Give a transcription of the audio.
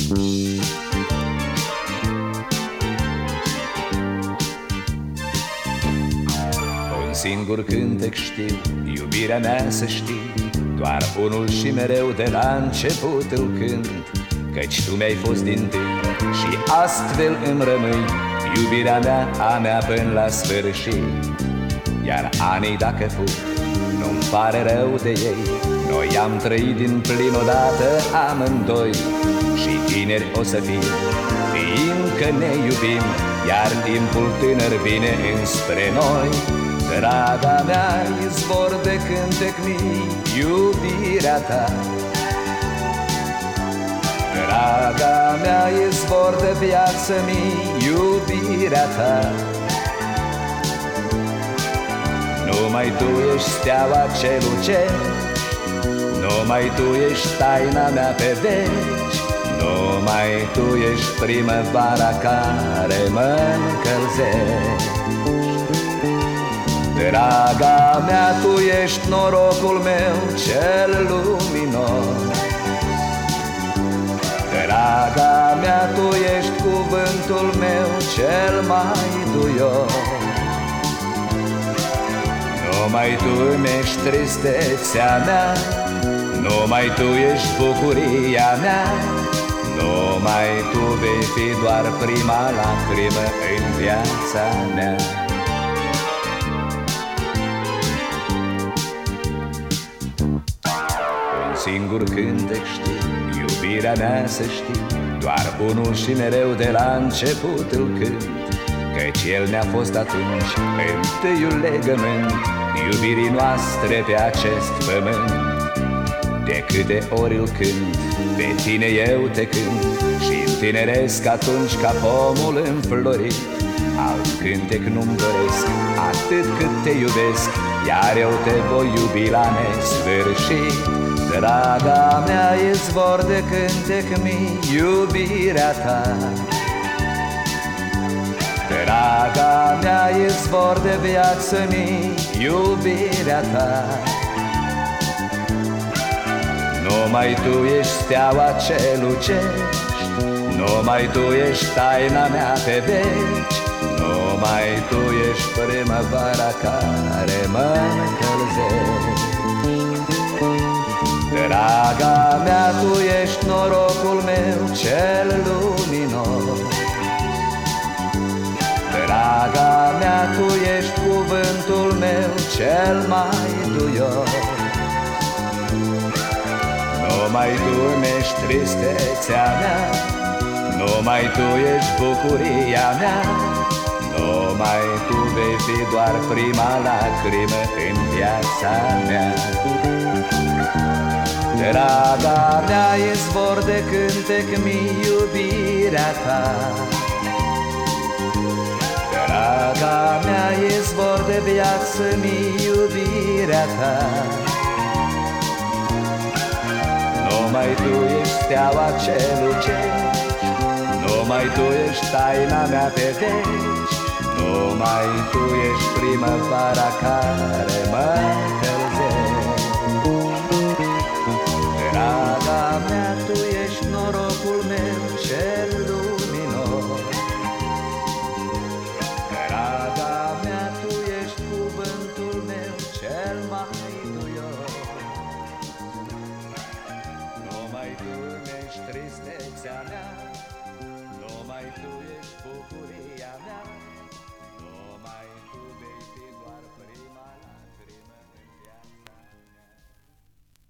Un singur cântec știu, iubirea mea să știi, doar unul și mereu de la început îl cânt, căci tu mi-ai fost din-tâi și astfel îmi rămâi, iubirea mea, a mea până la sfârșit. Iar anii dacă fug, nu-mi pare rău de ei, noi am trăit din plin odată amândoi și tineri o să fim, fiindcă ne iubim, iar timpul tânăr vine înspre noi. Draga mea, izvor de cântec mii, iubirea ta. Draga mea, izvor de viață mii, iubirea ta. Numai tu ești steaua ce lucești, numai tu ești taina mea pe veci, numai tu ești primăvara care mă încălzești. Draga mea, tu ești norocul meu cel luminos. Draga mea, tu ești cuvântul meu cel mai duios. Numai tu îmi ești tristețea mea, numai tu ești bucuria mea, numai tu vei fi doar prima lacrimă în viața mea. Singur cântec știu, iubirea mea să știi, doar unul și mereu de la început îl cânt, căci el ne-a fost atunci întâiul legământ iubirii noastre pe acest pământ. De câte ori îl cânt, pe tine eu te cânt și întineresc atunci ca pomul înflorit. Alt cântec nu-mi doresc, atât cât te iubesc, iar eu te voi iubi la nesfârșit. Draga mea, izvor de cântec mii, iubirea ta. Draga mea, izvor de viață mii, iubirea ta. Numai tu ești steaua ce lucești, numai tu ești taina mea pe veci, numai tu ești primăvara care mă încălzești. Draga mea, tu ești norocul meu cel luminos. Draga mea, tu ești cuvântul meu cel mai duios. Numai tu mi-ești tristețea mea, numai tu ești bucuria mea, numai tu vei fi doar prima lacrimă în viața mea. Draga mea, izvor de cântec mii, iubirea ta. Draga mea, izvor de viață mii, iubirea ta. Numai tu ești steaua ce lucești, numai tu ești taina mea pe veci, numai tu ești primăvara care mă încălzești. Draga mea, tu ești norocul meu cel luminos. Draga mea, tu ești cuvântul meu cel mai duios. Numai tu mi-ești tristețea mea,